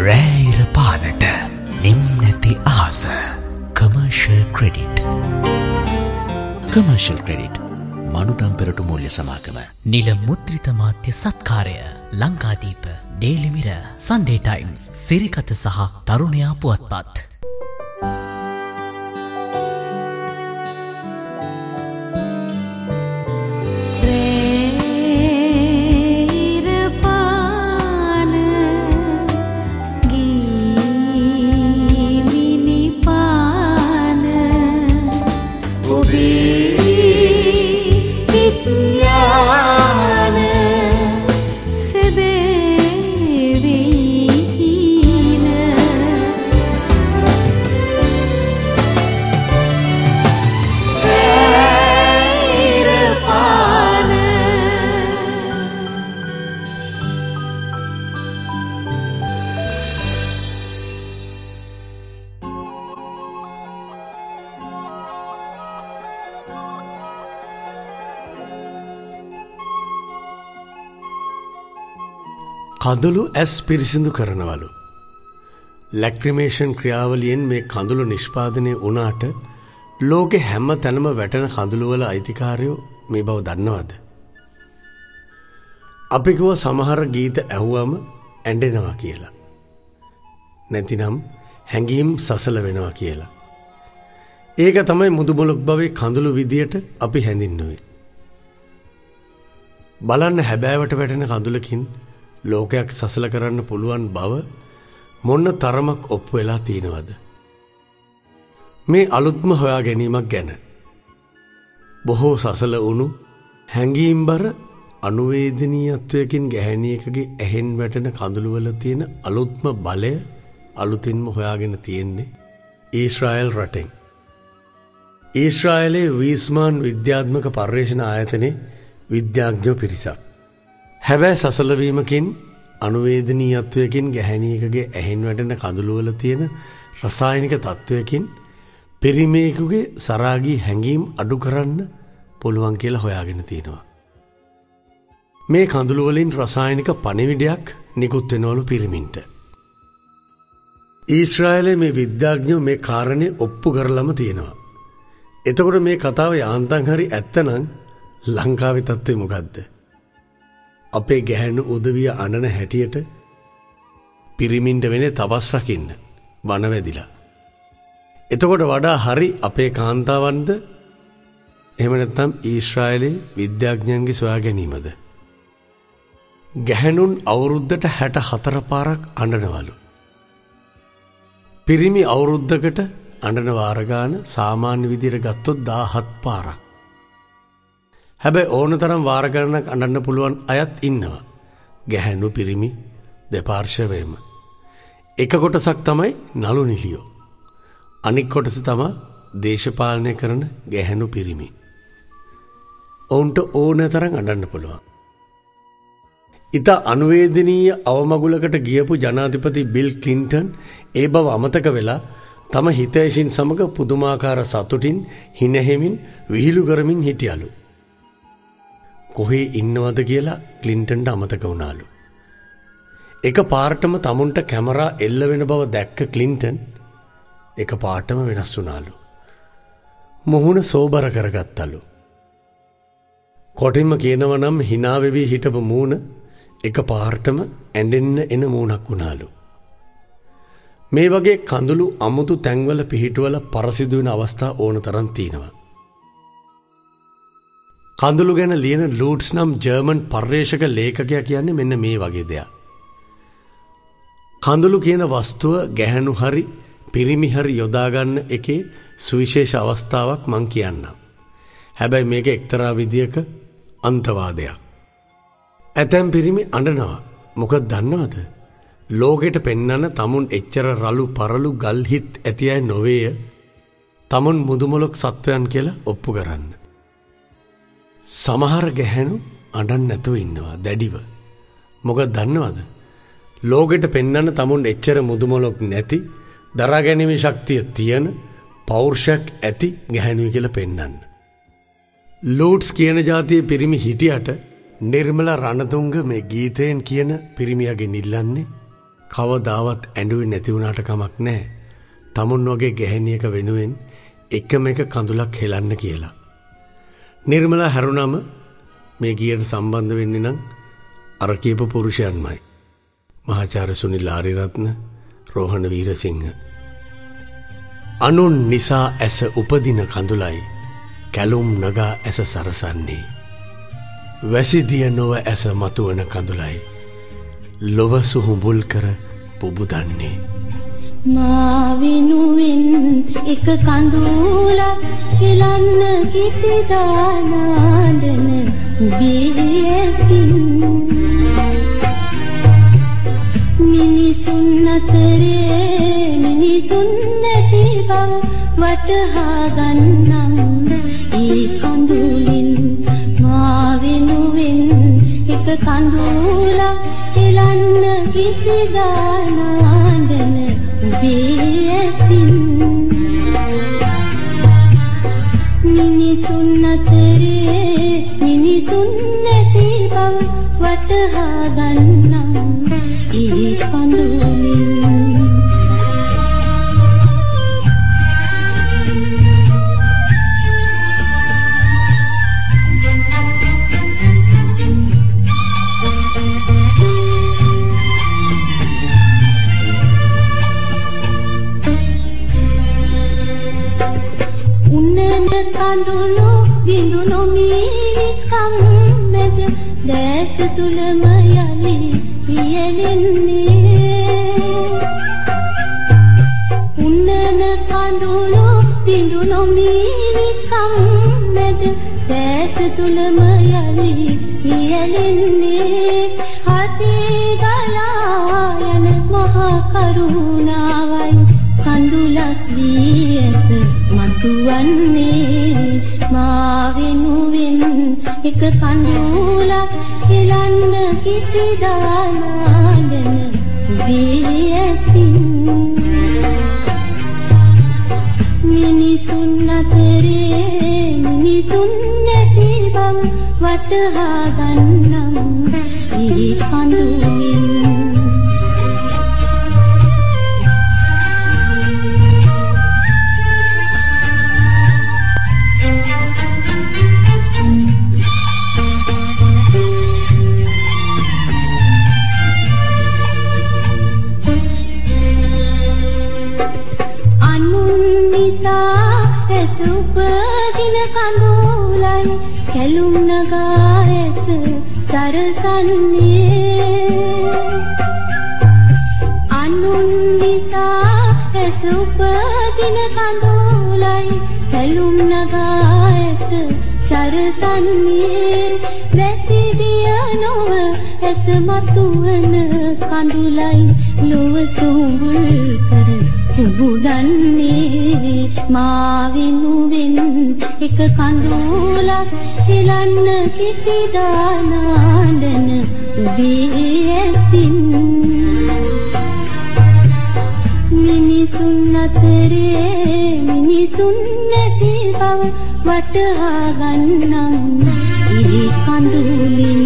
රෑයිර පාලට නිම් නැති ආස. Commercial credit. කමර්ෂල් ක්‍රෙඩිට් මනුදම් පෙරටු මූල්‍ය සමාගම. නිල මුද්‍රිත මාධ්‍ය සත්කාරය Lankadeepa, Daily Mirror, Sunday Times, Sirikatha සහ තරුණයා පුවත්පත්. කඳුළු ඇස් පිරිසිදු කරනවලු. ලැක්‍රිමේෂන් ක්‍රියාවලියෙන් මේ කඳුළු නිෂ්පාදනය වුණාට ලෝකෙ හැම තැනම වැටෙන කඳුළුවල අයිතිකාරයෝ මේ බව දන්නවද? අපි කිව්ව සමහර ගීත ඇහුවම ඇඬෙනවා කියලා. නැතිනම් හැඟීම් සසල වෙනවා කියලා. ඒක තමයි මුදුමලුක් බවේ කඳුළු විදියට අපි හැඳින්නුවේ. බලන්න හැබෑවට වැටෙන කඳුලකින් ලෝකයක් සසල කරන්න පුළුවන් බව මොන්න තරමක් ඔප්පු වෙලා තියෙනවද? මේ අලුත්ම හොයා ගැනීමක් ගැන බොහෝ සසල වුණු හැඟීම්බර අනුවේදනීයත්වයකින් ගැහැණියකගේ ඇහෙන් වැටෙන කඳුළුවල තියෙන අලුත්ම බලය අලුතින්ම හොයාගෙන තියෙන්නේ ඊශ්‍රායල් රටෙන්. ඊශ්‍රායලයේ වීස්මාන් විද්‍යාත්මක පර්යේෂණ ආයතනයේ විද්‍යාඥයෝ පිරිසක් හැබැයි සසලවීමකින් අනුවේදනීයත්වයකින් ගැහැණියකගේ ඇහෙන් වැටෙන කඳුළුවල තියෙන රසායනික තත්ත්වයකින් පිරිමියෙකුගේ සරාගී හැඟීම් අඩු කරන්න පුළුවන් කියලා හොයාගෙන තියෙනවා. මේ කඳුළුවලින් රසායනික පණිවිඩයක් නිකුත් වෙනවලු පිරිමින්ට. ඊශ්‍රායලයේ මේ විද්‍යාඥයෝ මේ කාරණේ ඔප්පු කරලම තියෙනවා. එතකොට මේ කතාව යාන්තම් හරි ඇත්තනම් ලංකාවේ තත්ත්වය මොකද්ද? අපේ ගැහැණු උදවිය අනන හැටියට පිරිමින්ට වෙන්නේ තපස් රකින්න වන වැදිලා. එතකොට වඩා හරි අපේ කාන්තාවන්ද එහෙම නැත්නම් ඊශ්‍රායලයේ විද්‍යාඥයන්ගේ සොයා ගැනීමද? ගැහැණුන් අවුරුද්දට 64 පාරක් අඬනවලු. පිරිමි අවුරුද්දකට අඬන වාර ගාන සාමාන්‍ය විදියට ගත්තොත් 17 පාරක්. හැබැයි ඕන තරම් වාර ගණනක් අඬන්න පුළුවන් අයත් ඉන්නවා. ගැහැණු පිරිමි දෙපාර්ශ්වයේම. එක කොටසක් තමයි නළු නිලියෝ. අනික් කොටස තමයි දේශපාලනය කරන ගැහැණු පිරිමි. ඔවුන්ට ඕන තරම් අඬන්න පුළුවන්. ඉතා අනුවේදනීය අවමගුලකට ගියපු ජනාධිපති බිල් ක්ලින්ටන් ඒ බව අමතක වෙලා තම හිතයිසින් සමග පුදුමාකාර සතුටින් හිනහෙමින් විහිළු කරමින් හිටියලු. කොහේ ඉන්නවද කියලා ක්ලින්ටන්ට අමතක වුණාලු. එක පාරටම තමුන්ට කැමරා එල්ල වෙන බව දැක්ක ක්ලින්ටන් එක පාටම වෙනස් වුණාලු. මුහුණ සෝබර කරගත්තලු. කොටින්ම කියනවා නම් hina වෙවි හිටපු මූණ එක පාරටම ඇඬෙන්න එන මූණක් වුණාලු. මේ වගේ කඳුළු අමුතු තැන්වල පිහිටුවල පරසිදු වෙන අවස්ථා ඕන තරම් තියෙනවා. කඳුළු ගැන ලියන ලූට්ස් නම් ජර්මන් පර්යේෂක ලේඛකයා කියන්නේ මෙන්න මේ වගේ දෙයක්. කඳුළු කියන වස්තුව ගැහැණු හරි පිරිමි හරි යොදා ගන්න එකේ සුවිශේෂ අවස්ථාවක් මං කියන්නම්. හැබැයි මේක එක්තරා විදියක අන්තවාදයක්. ඇතැම් පිරිමි අඬනවා. මොකද දන්නවද? ලෝකෙට පෙන්නන තමුන් එච්චර රළු පරළු ගල් හිත් ඇති අය නොවේය. තමුන් මුදුමලොක් සත්වයන් කියලා ඔප්පු කරන්න. සමහර ගැහැණු අඬන්න නැතුව ඉන්නවා දැඩිව. මොකද දන්නවද? ලෝකෙට පෙන්නන්න තමුන් එච්චර මුදුමලොක් නැති, දරා ගැනීමේ ශක්තිය තියෙන, පෞරුෂයක් ඇති ගැහැණුයි කියලා පෙන්නන්න. ලූට්ස් කියන જાතියේ පිරිමි හිටියට නිර්මල රණතුංග මේ ගීතයෙන් කියන පිරිමියාගෙන් ඉල්ලන්නේ කවදාවත් ඇඬුවේ නැති වුණාට කමක් නැහැ. තමුන් වගේ ගැහැණියක වෙනුවෙන් එකම එක කඳුලක් හෙලන්න කියලා. නිර්මලා හැරුණම මේ ගීයට සම්බන්ධ වෙන්නේ නම් අර කියපු පුරුෂයන්මයි. මහාචාර්ය සුනිල් ආරියරත්න, රෝහණ වීරසිංහ. අනුන් නිසා ඇස උපදින කඳුලයි කැලුම් නගා ඇස සරසන්නේ. වැසිදිය නොව ඇස මතුවන කඳුලයි ලොව සුහුඹුල් කර පුබුදන්නේ. මා වෙනුවෙන් එක කඳුලක් හෙලන්න කිසිදා නාදන ඔබේ ඇසින්. මිනිසුන් අතරේ මිනිසුන් නැති බව වටහා ගන්නම් ඒ කඳුලින්. මා වෙනුවෙන් එක කඳුලක් හෙලන්න කිසිදා නාදන ඔබේ ඇසින්. මිනිසුන් අතරේ මිනිසුන් නැති බව වටහා ගන්නම් ඒ කඳුලින්. කඳුළු විඳුණු මීරිකම් මැද දැස තුලම යලි පියලෙන්නේ. උන්නන කඳුළු විඳුණු මීරිකම් මැද දැස තුලම යලි පියලෙන්නේ. අතේ ගලා යන මහා කරුණාවයි කඳුලක් වී ඇත මතුවන්නේ. මා වෙනුවෙන් එක කඳුලක් හෙලන්න කිසිදා නාදන ඔබේ ඇසින්. මිනිසුන් අතරේ මිනිසුන් නැති බව වටහා ගන්නම් ඒ කඳුලින්. උපදින කඳුලයි කැලුම් නගා ඇස සරසන්නේ. අනුන් නිසා ඇස උපදින කඳුලයි කැලුම් නගා ඇස සරසන්නේ. වැසිදිය නොව ඇස මතුවන කඳුලයි ලොව සුඹුල් කර පුබුදන්නේ. මා වෙනුවෙන් එක කඳුලක් හෙලන්න කිසිදා නාදන ඔබේ ඇසින්. මිනිසුන් අතරේ මිනිසුන් නැති බව වටහා ගන්නම් ඒ කඳුලින්.